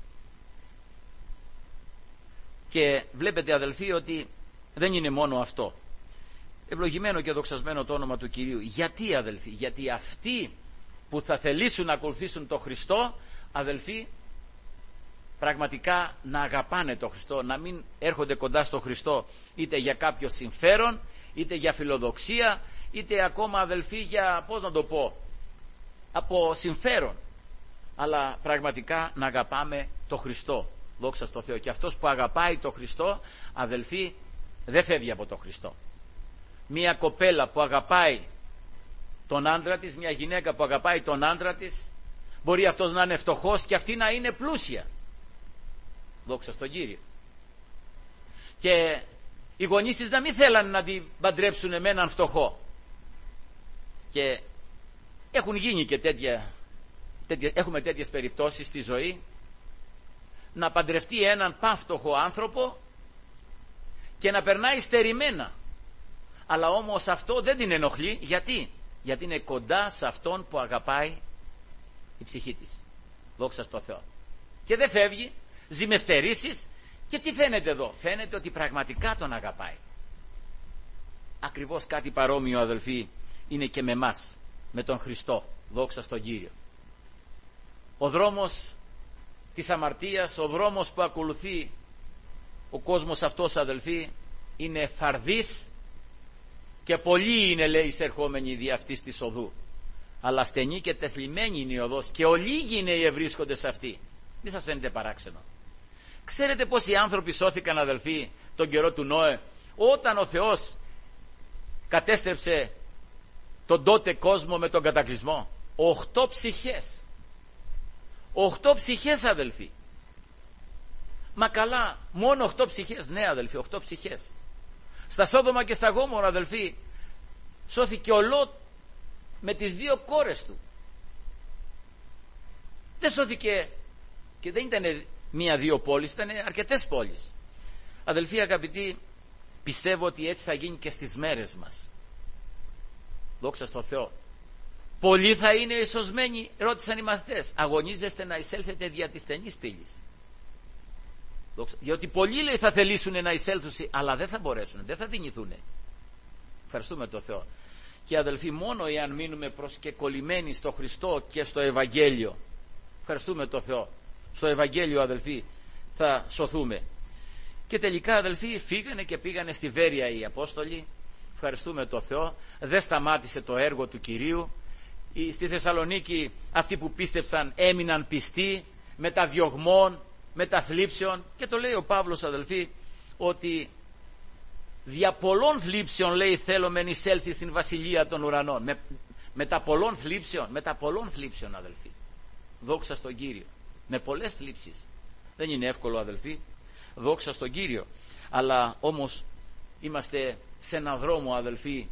Και βλέπετε αδελφοί ότι δεν είναι μόνο αυτό. Ευλογημένο και δοξασμένο το όνομα του Κυρίου. Γιατί αδελφοί? Γιατί αυτοί που θα θελήσουν να ακολουθήσουν τον Χριστό, αδελφοί, πραγματικά να αγαπάνε τον Χριστό, να μην έρχονται κοντά στον Χριστό είτε για κάποιο συμφέρον, είτε για φιλοδοξία, είτε ακόμα αδελφοί για, πώς να το πω, από συμφέρον, αλλά πραγματικά να αγαπάμε τον Χριστό. Δόξα στο Θεό. Και αυτός που αγαπάει τον Χριστό, αδελφοί, δεν φεύγει από τον Χριστό. Μια κοπέλα που αγαπάει τον άντρα της, μια γυναίκα που αγαπάει τον άντρα της, μπορεί αυτός να είναι φτωχός και αυτή να είναι πλούσια. Δόξα στον Κύριο. Και οι γονείς της να μην θέλαν να την παντρέψουν με έναν φτωχό. Και έχουν γίνει και τέτοια, τέτοια έχουμε τέτοιες περιπτώσεις στη ζωή, να παντρευτεί έναν πάφτωχο άνθρωπο και να περνάει στερημένα. Αλλά όμως αυτό δεν την ενοχλεί. Γιατί? Γιατί είναι κοντά σε αυτόν που αγαπάει η ψυχή της. Δόξα στο Θεό. Και δεν φεύγει, ζει με στερήσεις. Και τι φαίνεται εδώ? Φαίνεται ότι πραγματικά τον αγαπάει. Ακριβώς κάτι παρόμοιο αδελφοί είναι και με μας, με τον Χριστό. Δόξα στον Κύριο. Ο δρόμος της αμαρτίας, ο δρόμος που ακολουθεί ο κόσμος αυτός αδελφοί, είναι φαρδής και πολλοί είναι, λέει, εισερχόμενοι δι' αυτής της οδού, αλλά στενή και τεθλιμμένη είναι η οδός και ολίγοι είναι οι ευρίσκονται σε αυτή. Μη σας φαίνεται παράξενο? Ξέρετε πόσοι άνθρωποι σώθηκαν αδελφοί τον καιρό του Νόε, όταν ο Θεός κατέστρεψε τον τότε κόσμο με τον κατακλυσμό? Οχτώ ψυχές. Οχτώ ψυχές αδελφοί. Μα καλά, μόνο οχτώ ψυχές? Ναι αδελφοί, οχτώ ψυχές. Στα Σόδομα και στα Γόμορα αδελφοί σώθηκε ο Λώτ με τις δύο κόρες του. Δεν σώθηκε, και δεν ήταν μία-δύο πόλεις, ήταν αρκετές πόλεις. Αδελφοί αγαπητοί, πιστεύω ότι έτσι θα γίνει και στις μέρες μας. Δόξα στο Θεό. Πολλοί θα είναι ισοσμένοι, ρώτησαν οι μαθητές. Αγωνίζεστε να εισέλθετε δια της στενής πύλης. Διότι πολλοί, λέει, θα θελήσουν να εισέλθουν, αλλά δεν θα μπορέσουν, δεν θα δυνηθούν. Ευχαριστούμε τον Θεό. Και αδελφοί, μόνο εάν μείνουμε προσκεκολλημένοι στο Χριστό και στο Ευαγγέλιο, ευχαριστούμε τον Θεό, στο Ευαγγέλιο αδελφοί θα σωθούμε. Και τελικά αδελφοί φύγανε και πήγανε στη Βέρεια οι Απόστολοι Ευχαριστούμε το Θεό, δεν σταμάτησε το έργο του Κυρίου. Στη Θεσσαλονίκη αυτοί που πίστεψαν έμειναν πιστοί μετά διωγμών, μετά θλίψεων, και το λέει ο Παύλος, αδελφοί, ότι δια πολλών θλίψεων, λέει, θέλομεν εισέλθει στην βασιλεία των ουρανών. Με, μετά πολλών θλίψεων, μετά πολλών θλίψεων, αδελφοί. Δόξα στον Κύριο. Με πολλές θλίψεις. Δεν είναι εύκολο, αδελφοί. Δόξα στον Κύριο. Αλλά όμως είμαστε σε έναν δρόμο, αδελφοί,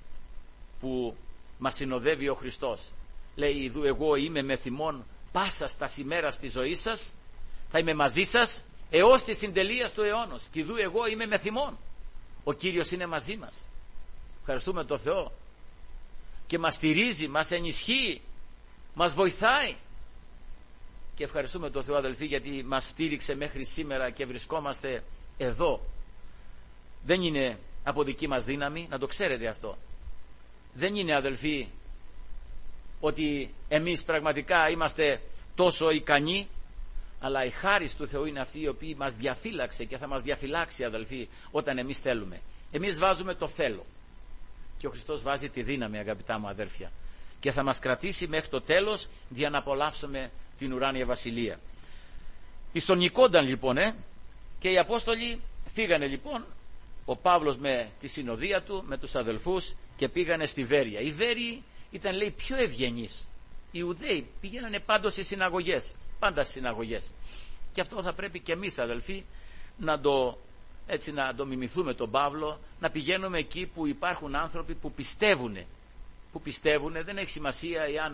που μας συνοδεύει ο Χριστός. Λέει, ιδού εγώ είμαι με θυμών πάσας τας ημέρας της ζωής σας, θα είμαι μαζί σας έως τη συντελείας του αιώνος. Και ιδού εγώ είμαι με θυμών. Ο Κύριος είναι μαζί μας. Ευχαριστούμε τον Θεό. Και μας στηρίζει, μας ενισχύει, μας βοηθάει. Και ευχαριστούμε τον Θεό, αδελφοί, γιατί μας στήριξε μέχρι σήμερα και βρισκόμαστε εδώ. Δεν είναι από δική μας δύναμη, να το ξέρετε αυτό. Δεν είναι, αδελφοί, ότι εμείς πραγματικά είμαστε τόσο ικανοί, αλλά η χάρις του Θεού είναι αυτή η οποία μας διαφύλαξε και θα μας διαφυλάξει, αδελφοί, όταν εμείς θέλουμε. Εμείς βάζουμε το θέλω και ο Χριστός βάζει τη δύναμη, αγαπητά μου αδέρφια, και θα μας κρατήσει μέχρι το τέλος για να απολαύσουμε την ουράνια βασιλεία. Εις τον Νικόνταν, λοιπόν, ε, και οι Απόστολοι φύγανε, λοιπόν, ο Παύλος με τη συνοδεία του, με τους αδελφούς, και πήγανε στη Βέρεια. Οι Βέριοι ήταν, λέει, πιο ευγενείς. Οι Ιουδαίοι πηγαίνανε πάντως στις συναγωγές, πάντα στις συναγωγές. Και αυτό θα πρέπει και εμείς, αδελφοί, να το, έτσι, να το μιμηθούμε τον Παύλο, να πηγαίνουμε εκεί που υπάρχουν άνθρωποι που πιστεύουν. Που πιστεύουν, δεν έχει σημασία εάν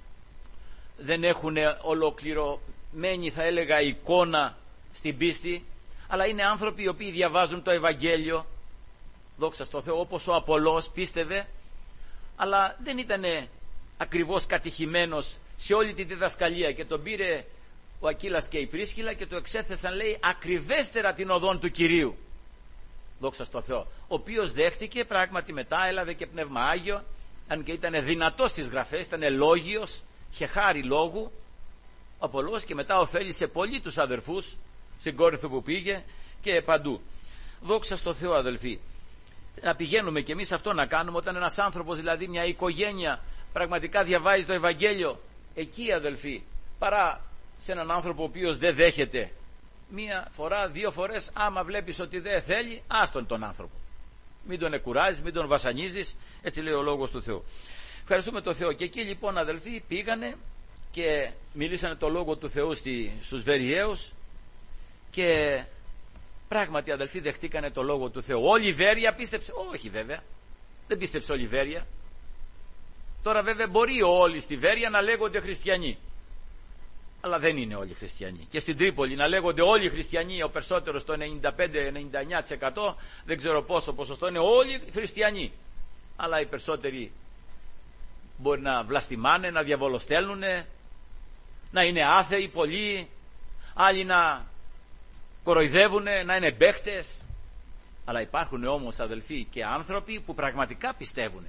δεν έχουν ολοκληρωμένη, θα έλεγα, εικόνα στην πίστη, αλλά είναι άνθρωποι οι οποίοι διαβάζουν το Ευαγγέλιο, δόξα στο Θεό, όπως ο Απολός πίστευε, αλλά δεν ήταν ακριβώς κατηχημένος σε όλη τη διδασκαλία, και τον πήρε ο Ακύλας και η Πρίσκυλα και του εξέθεσαν, λέει, ακριβέστερα την οδόν του Κυρίου, δόξα στο Θεό, ο οποίος δέχτηκε, πράγματι μετά έλαβε και Πνεύμα Άγιο, αν και ήταν δυνατός στις γραφές, ήταν λόγιος, είχε χάρη λόγου ο Απολός, και μετά ωφέλησε πολύ τους αδερφούς στην Κόρινθο που πήγε και παντού. Δόξα στο Θεό, αδελφοί. Να πηγαίνουμε κι εμείς αυτό να κάνουμε, όταν ένας άνθρωπος, δηλαδή μια οικογένεια, πραγματικά διαβάζει το Ευαγγέλιο, εκεί, αδελφοί, παρά σε έναν άνθρωπο ο οποίος δεν δέχεται, μία φορά, δύο φορές, άμα βλέπεις ότι δεν θέλει, άστον τον άνθρωπο. Μην τον εκουράζεις, μην τον βασανίζεις, έτσι λέει ο λόγος του Θεού. Ευχαριστούμε τον Θεό. Και εκεί, λοιπόν, αδελφοί, πήγανε και μιλήσανε το λόγο του Θεού στους Βεριαίους, και πράγματι, αδελφοί, δεχτήκανε το λόγο του Θεού. Όλη η Βέρεια πίστεψε? Όχι, βέβαια, δεν πίστεψε όλη η Βέρεια. Τώρα, βέβαια, μπορεί όλοι στη Βέρεια να λέγονται χριστιανοί, αλλά δεν είναι όλοι χριστιανοί. Και στην Τρίπολη να λέγονται όλοι χριστιανοί, ο περισσότερος, το ενενήντα πέντε με ενενήντα εννιά τοις εκατό, δεν ξέρω πόσο ποσοστό είναι, όλοι χριστιανοί. Αλλά οι περισσότεροι μπορεί να βλαστημάνε, να διαβολοστέλνουν, να είναι άθεοι πολλοί, άλλοι να κοροϊδεύουν, να είναι μπαίχτες. Αλλά υπάρχουν όμως, αδελφοί, και άνθρωποι που πραγματικά πιστεύουν.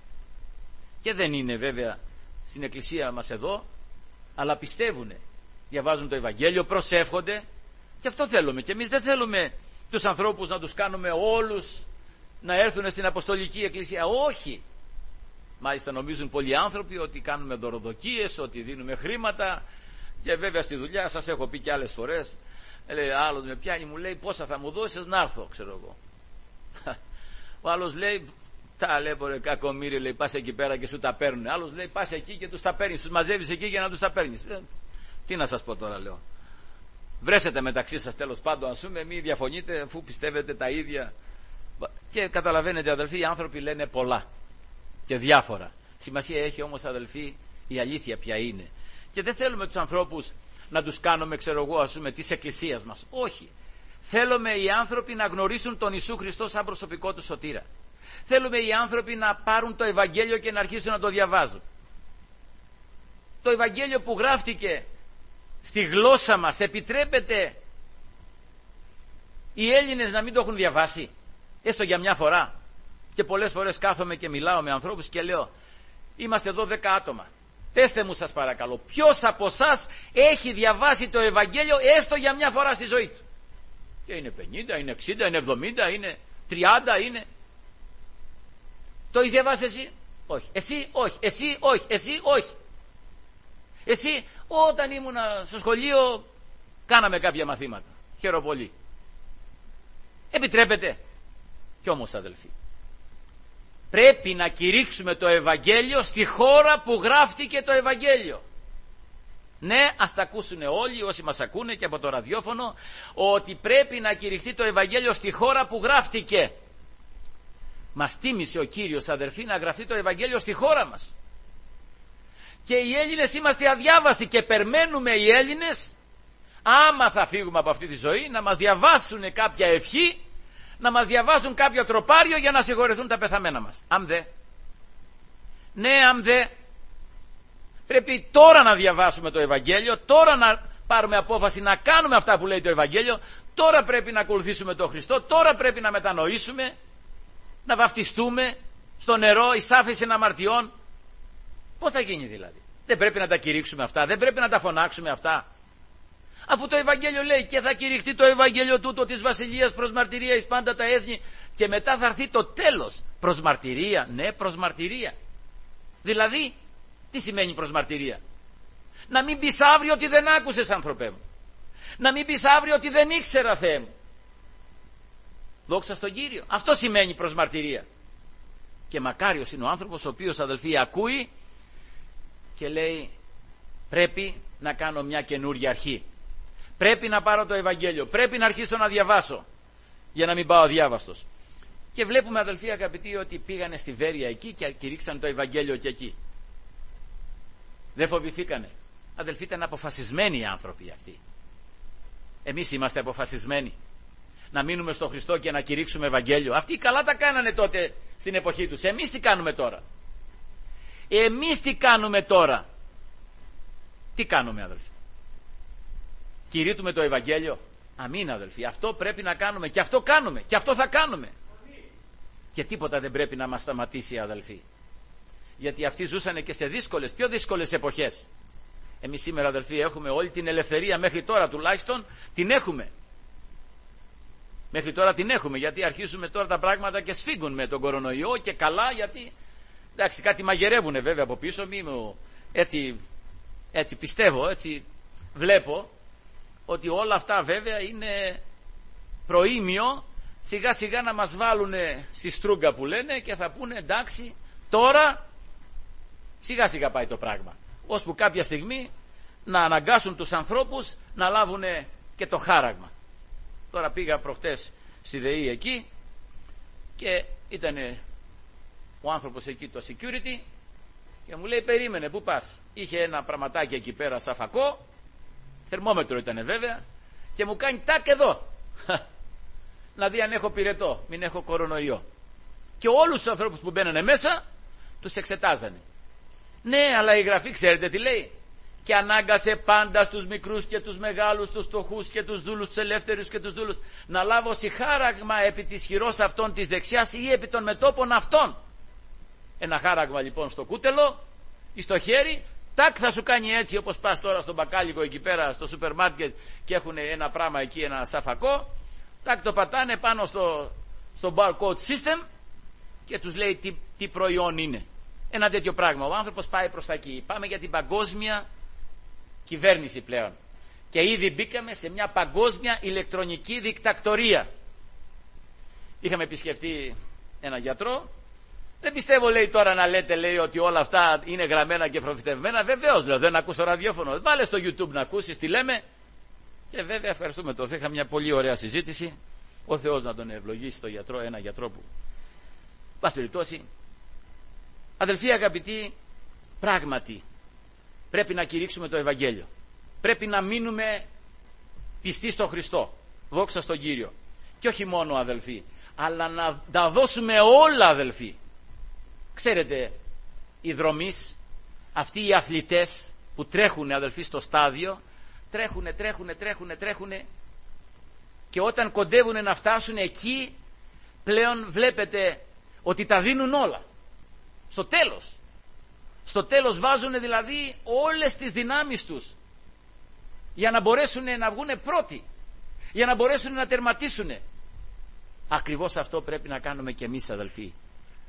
Και δεν είναι βέβαια στην εκκλησία μας εδώ, αλλά πιστεύουν, διαβάζουν το Ευαγγέλιο, προσεύχονται, και αυτό θέλουμε. Και εμείς δεν θέλουμε τους ανθρώπους να τους κάνουμε όλους να έρθουν στην Αποστολική Εκκλησία. Όχι. Μάλιστα νομίζουν πολλοί άνθρωποι ότι κάνουμε δωροδοκίες, ότι δίνουμε χρήματα, και βέβαια στη δουλειά, σας έχω πει και άλλες φορές, λέει, άλλος με πιάνει, μου λέει, πόσα θα μου δώσεις να έρθω, ξέρω εγώ. Ο άλλος λέει, τα λέει, μπορεί κακομοίρη, λέει, πας εκεί πέρα και σου τα παίρνουν. Άλλος λέει, πας εκεί και τους τα παίρνεις, τους μαζεύεις εκεί για να τους τα παίρνεις. Ε, τι να σας πω τώρα, λέω. Βρέσετε μεταξύ σας, τέλος πάντων, ας πούμε, μη διαφωνείτε, αφού πιστεύετε τα ίδια. Και καταλαβαίνετε, αδελφοί, οι άνθρωποι λένε πολλά και διάφορα. Σημασία έχει όμως, αδελφοί, η αλήθεια ποια είναι. Και δεν θέλουμε τους ανθρώπους να τους κάνουμε, ξέρω εγώ, ας πούμε, της εκκλησίας μας. Όχι. Θέλουμε οι άνθρωποι να γνωρίσουν τον Ιησού Χριστό σαν προσωπικό του σωτήρα. Θέλουμε οι άνθρωποι να πάρουν το Ευαγγέλιο και να αρχίσουν να το διαβάζουν. Το Ευαγγέλιο που γράφτηκε στη γλώσσα μας, επιτρέπεται οι Έλληνες να μην το έχουν διαβάσει, έστω για μια φορά? Και πολλές φορές κάθομαι και μιλάω με ανθρώπους και λέω, είμαστε εδώ δέκα άτομα, πέστε μου σας παρακαλώ, ποιος από εσάς έχει διαβάσει το Ευαγγέλιο έστω για μια φορά στη ζωή του? Και είναι πενήντα, είναι εξήντα, είναι εβδομήντα, είναι τριάντα, είναι... Το έχεις διαβάσει εσύ? Όχι. Εσύ? Όχι. Εσύ? Όχι. Εσύ? Όχι. Εσύ? Όταν ήμουνα στο σχολείο κάναμε κάποια μαθήματα. Χαίρομαι πολύ. Επιτρέπεται? Κι όμως, αδελφοί, πρέπει να κηρύξουμε το Ευαγγέλιο στη χώρα που γράφτηκε το Ευαγγέλιο. Ναι, ας τα ακούσουν όλοι όσοι μας ακούνε και από το ραδιόφωνο, ότι πρέπει να κηρυχθεί το Ευαγγέλιο στη χώρα που γράφτηκε. Μας τίμησε ο Κύριος, αδερφοί, να γραφτεί το Ευαγγέλιο στη χώρα μας. Και οι Έλληνες είμαστε αδιάβαστοι και περιμένουμε οι Έλληνες, άμα θα φύγουμε από αυτή τη ζωή, να μας διαβάσουν κάποια ευχή, να μας διαβάσουν κάποιο τροπάριο για να συγχωρεθούν τα πεθαμένα μας. Αμ δε. Ναι, αμ δε. Πρέπει τώρα να διαβάσουμε το Ευαγγέλιο, τώρα να πάρουμε απόφαση να κάνουμε αυτά που λέει το Ευαγγέλιο, τώρα πρέπει να ακολουθήσουμε τον Χριστό, τώρα πρέπει να μετανοήσουμε, να βαφτιστούμε στο νερό, εις άφεσιν αμαρτιών. Πώς θα γίνει δηλαδή? Δεν πρέπει να τα κηρύξουμε αυτά, δεν πρέπει να τα φωνάξουμε αυτά? Αφού το Ευαγγέλιο λέει και θα κηρυχτεί το Ευαγγέλιο τούτο της Βασιλείας προς μαρτυρία εις πάντα τα έθνη, και μετά θα έρθει το τέλος. Προς μαρτυρία, ναι, προς μαρτυρία. Δηλαδή, τι σημαίνει προς μαρτυρία? Να μην πεις αύριο ότι δεν άκουσες, άνθρωπέ μου. Να μην πεις αύριο ότι δεν ήξερα, Θεέ μου. Δόξα στον Κύριο. Αυτό σημαίνει προς μαρτυρία. Και μακάριος είναι ο άνθρωπος ο οποίος, αδελφοί, ακούει και λέει πρέπει να κάνω μια καινούργια αρχή. Πρέπει να πάρω το Ευαγγέλιο. Πρέπει να αρχίσω να διαβάσω για να μην πάω αδιάβαστος. Και βλέπουμε, αδελφοί αγαπητοί, ότι πήγανε στη Βέρεια εκεί και κηρύξαν το Ευαγγέλιο και εκεί. Δεν φοβηθήκανε. Αδελφοί, ήταν αποφασισμένοι οι άνθρωποι αυτοί. Εμείς είμαστε αποφασισμένοι να μείνουμε στο Χριστό και να κηρύξουμε Ευαγγέλιο. Αυτοί καλά τα κάνανε τότε στην εποχή τους. Εμείς τι κάνουμε τώρα? Εμείς τι κάνουμε τώρα? Τι κάνουμε, αδελφοί? Κηρύττουμε το Ευαγγέλιο? Αμήν, αδελφοί. Αυτό πρέπει να κάνουμε και αυτό κάνουμε και αυτό θα κάνουμε. Και τίποτα δεν πρέπει να μας σταματήσει, αδελφοί. Γιατί αυτοί ζούσαν και σε δύσκολες, πιο δύσκολες εποχές. Εμείς σήμερα, αδελφοί, έχουμε όλη την ελευθερία, μέχρι τώρα τουλάχιστον την έχουμε. Μέχρι τώρα την έχουμε, γιατί αρχίζουμε τώρα τα πράγματα και σφίγγουν με τον κορονοϊό, και καλά, γιατί εντάξει, κάτι μαγειρεύουνε βέβαια από πίσω. Μη μου, έτσι, έτσι πιστεύω, έτσι βλέπω ότι όλα αυτά βέβαια είναι προήμιο σιγά σιγά να μας βάλουν στη στρούγκα που λένε και θα πούνε εντάξει, τώρα σιγά σιγά πάει το πράγμα, ώσπου κάποια στιγμή να αναγκάσουν τους ανθρώπους να λάβουν και το χάραγμα. Τώρα πήγα προχτές στη ΔΕΗ εκεί και ήταν ο άνθρωπος εκεί, το security, και μου λέει περίμενε, πού πας? Είχε ένα πραγματάκι εκεί πέρα σαν φακό, θερμόμετρο ήταν βέβαια, και μου κάνει τάκ εδώ να δει αν έχω πυρετό, μην έχω κορονοϊό. Και όλους τους ανθρώπους που μπαίνανε μέσα τους εξετάζανε. Ναι, αλλά η Γραφή ξέρετε τι λέει? Και ανάγκασε πάντα στους μικρούς και τους μεγάλους, τους φτωχούς και τους δούλους, τους ελεύθερους και τους δούλους, να λάβω χάραγμα επί της χειρός αυτών της δεξιάς ή επί των μετώπων αυτών. Ένα χάραγμα λοιπόν στο κούτελο ή στο χέρι, τάκ θα σου κάνει έτσι, όπως πας τώρα στον μπακάλικο εκεί πέρα στο σούπερ μάρκετ και έχουν ένα πράγμα εκεί, ένα σαφακό, τάκ το πατάνε πάνω στο, στο barcode system και τους λέει τι, τι προϊόν είναι. Ένα τέτοιο πράγμα. Ο άνθρωπος πάει προς τα εκεί. Πάμε για την παγκόσμια κυβέρνηση πλέον. Και ήδη μπήκαμε σε μια παγκόσμια ηλεκτρονική δικτακτορία. Είχαμε επισκεφτεί έναν γιατρό. Δεν πιστεύω, λέει, τώρα να λέτε, λέει, ότι όλα αυτά είναι γραμμένα και προφητευμένα. Βεβαίως, λέω, δεν ακούσω ραδιόφωνο. Βάλε στο YouTube να ακούσεις τι λέμε. Και βέβαια, ευχαριστούμε τον Θεό. Είχα μια πολύ ωραία συζήτηση. Ο Θεός να τον ευλογήσει τον γιατρό, ένα γιατρό που, πας περιπτώσει. Αδελφοί αγαπητοί, πράγματι πρέπει να κηρύξουμε το Ευαγγέλιο. Πρέπει να μείνουμε πιστοί στο Χριστό. Δόξα στον Κύριο. Και όχι μόνο, αδελφοί, αλλά να τα δώσουμε όλα, αδελφοί. Ξέρετε, οι δρομείς, αυτοί οι αθλητές που τρέχουν, αδελφοί, στο στάδιο, τρέχουνε, τρέχουνε, τρέχουνε, τρέχουνε, και όταν κοντεύουν να φτάσουν εκεί, πλέον βλέπετε ότι τα δίνουν όλα. Στο τέλος. Στο τέλος βάζουν δηλαδή όλες τις δυνάμεις τους για να μπορέσουν να βγουν πρώτοι, για να μπορέσουν να τερματίσουν. Ακριβώς αυτό πρέπει να κάνουμε και εμείς, αδελφοί.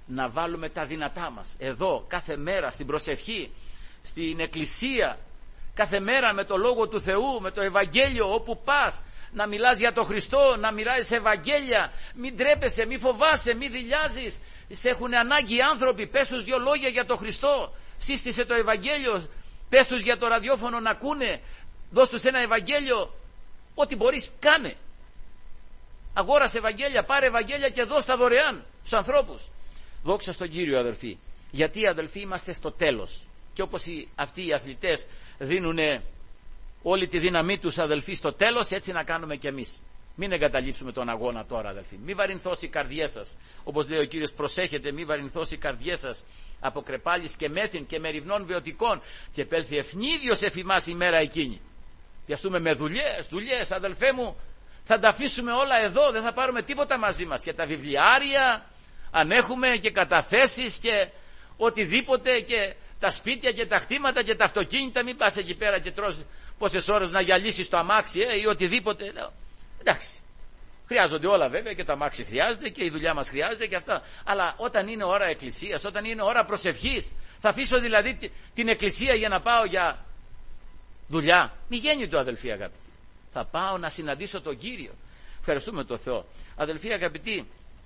να βάλουμε τα δυνατά μας εδώ κάθε μέρα στην προσευχή, στην εκκλησία, κάθε μέρα με το Λόγο του Θεού, με το Ευαγγέλιο, όπου πας να μιλάς για τον Χριστό, να μοιράζεις Ευαγγέλια, μην τρέπεσαι, μην φοβάσαι, μην δειλιάζεις. Σε έχουν ανάγκη οι άνθρωποι, πες τους δύο λόγια για τον Χριστό, σύστησε το Ευαγγέλιο, πες τους για το ραδιόφωνο να ακούνε, δώσ' τους ένα Ευαγγέλιο, ό,τι μπορείς κάνε. Αγόρασε Ευαγγέλια, πάρε Ευαγγέλια και δώσ' τα δωρεάν στους ανθρώπους. Δόξα στον Κύριο, αδελφοί. Γιατί, αδελφοί, είμαστε στο τέλος. Και όπως οι, αυτοί οι αθλητές δίνουν όλη τη δύναμή τους, αδελφοί, στο τέλος, έτσι να κάνουμε κι εμείς. Μην εγκαταλείψουμε τον αγώνα τώρα, αδελφοί. Μην βαρυνθώσει η καρδιά σας. Όπως λέει ο Κύριος, προσέχετε, μην βαρυνθώσει η καρδιά σας από κρεπάλης και μέθην και μεριμνών βιωτικών, και επέλθει ευνίδιος εφημάς η μέρα εκείνη. Πιαστούμε με δουλειές, δουλειές, αδελφέ μου, θα τα αφήσουμε όλα εδώ, δεν θα πάρουμε τίποτα μαζί μας. Και τα βιβλιάρια, αν έχουμε, και καταθέσεις και οτιδήποτε, και τα σπίτια και τα χτήματα και τα αυτοκίνητα, μην πας εκεί πέρα και τρως πόσες ώρες να γυαλίσεις το αμάξι ε, ή οτιδήποτε. Λέω, εντάξει, χρειάζονται όλα βέβαια, και το αμάξι χρειάζεται και η δουλειά μας χρειάζεται και αυτά. Αλλά όταν είναι ώρα εκκλησίας, όταν είναι ώρα προσευχής, θα αφήσω δηλαδή την εκκλησία για να πάω για δουλειά? Μη γέννητο, αδελφοί αγαπητοί. Θα πάω να συναντήσω τον Κύριο. Ευχαριστούμε τον Θεό. Αδελφοί αγαπητοί,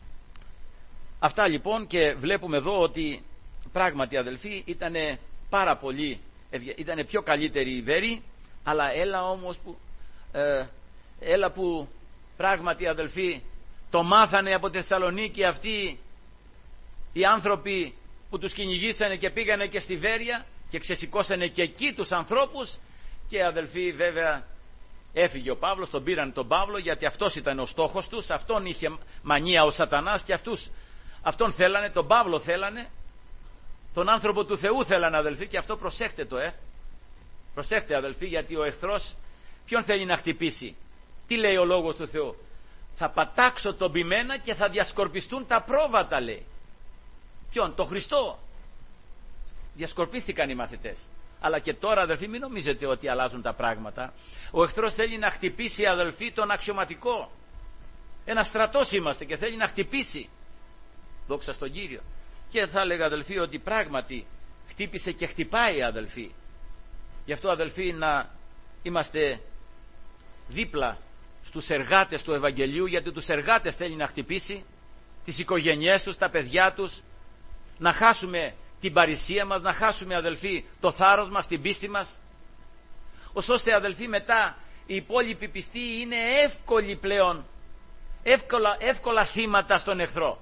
αυτά λοιπόν, και βλέπουμε εδώ ότι πράγματι, αδελφοί, ήταν πάρα πολύ, ήταν πιο καλύτερη η Βέρη, αλλά έλα όμως που, ε, έλα που πράγματι, αδελφοί, το μάθανε από τη Θεσσαλονίκη αυτοί οι άνθρωποι που τους κυνηγήσανε και πήγανε και στη Βέρεια και ξεσηκώσανε και εκεί τους ανθρώπους. Και, αδελφοί, βέβαια έφυγε ο Παύλος, τον πήραν τον Παύλο, γιατί αυτός ήταν ο στόχος τους, αυτόν είχε μανία ο σατανάς και αυτούς, αυτόν θέλανε, τον Παύλο θέλανε, τον άνθρωπο του Θεού θέλανε, αδελφοί, και αυτό προσέχτε το, ε. Προσέχτε, αδελφοί, γιατί ο εχθρός ποιον θέλει να χτυπήσει? Τι λέει ο Λόγος του Θεού? Θα πατάξω τον πειμένα και θα διασκορπιστούν τα πρόβατα, λέει. Ποιον? τον Χριστό. Διασκορπίστηκαν οι μαθητές. Αλλά και τώρα, αδελφοί, μην νομίζετε ότι αλλάζουν τα πράγματα. Ο εχθρός θέλει να χτυπήσει, αδελφοί, τον αξιωματικό. Ένα στρατός είμαστε και θέλει να χτυπήσει. Δόξα στον Κύριο. Και θα έλεγα, αδελφοί, ότι πράγματι χτύπησε και χτυπάει, αδελφοί. Γι' αυτό, αδελφοί, να είμαστε δίπλα στους εργάτες του Ευαγγελίου, γιατί τους εργάτες θέλει να χτυπήσει, τις οικογένειές τους, τα παιδιά τους, να χάσουμε την παρησία μας, να χάσουμε, αδελφοί, το θάρρος μας, την πίστη μας, ώστε, αδελφοί, μετά οι υπόλοιποι πιστοί είναι εύκολοι πλέον, εύκολα, εύκολα θύματα στον εχθρό.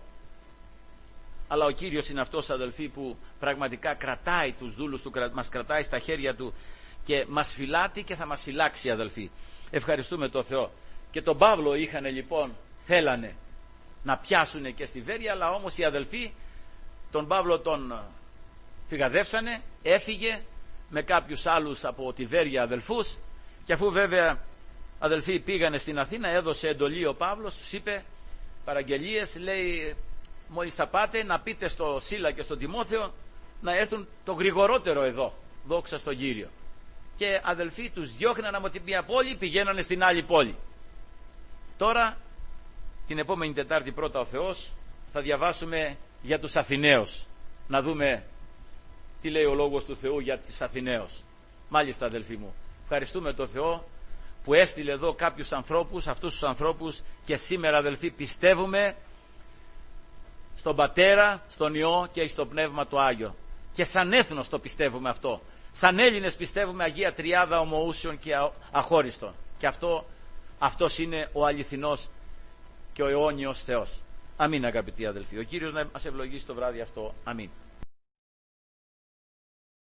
Αλλά ο Κύριος είναι αυτός, αδελφοί, που πραγματικά κρατάει τους δούλους του, μας κρατάει στα χέρια του και μας φυλάτει και θα μας φυλάξει, αδελφοί. Ευχαριστούμε τον Θεό. Και τον Παύλο είχαν λοιπόν, θέλανε να πιάσουν και στη Βέρεια, αλλά όμως οι αδελφοί τον Παύλο τον φυγαδεύσανε, έφυγε με κάποιους άλλους από τη Βέρεια αδελφούς, και αφού βέβαια, αδελφοί, πήγανε στην Αθήνα, έδωσε εντολή ο Παύλος, τους είπε παραγγελίες, λέει, μόλις θα πάτε να πείτε στο Σίλα και στο Τιμόθεο να έρθουν το γρηγορότερο εδώ. Δόξα στον Κύριο. Και, αδελφοί, τους διώχναν από την μία πόλη, πηγαίνανε στην άλλη πόλη. Τώρα την επόμενη Τετάρτη πρώτα ο Θεός θα διαβάσουμε για τους Αθηναίους, να δούμε τι λέει ο Λόγος του Θεού για τους Αθηναίους. Μάλιστα, αδελφοί μου, ευχαριστούμε τον Θεό που έστειλε εδώ κάποιους ανθρώπους, αυτούς τους ανθρώπους, και σήμερα, αδελφοί, πιστεύουμε στον Πατέρα, στον Υιό και στο Πνεύμα το Άγιο. Και σαν έθνος το πιστεύουμε αυτό. Σαν Έλληνες πιστεύουμε Αγία Τριάδα ομοούσιον και αχώριστον. Και αυτό, αυτός είναι ο αληθινός και ο αιώνιος Θεός. Αμήν, αγαπητοί αδελφοί. Ο Κύριος να μας ευλογήσει το βράδυ αυτό. Αμήν.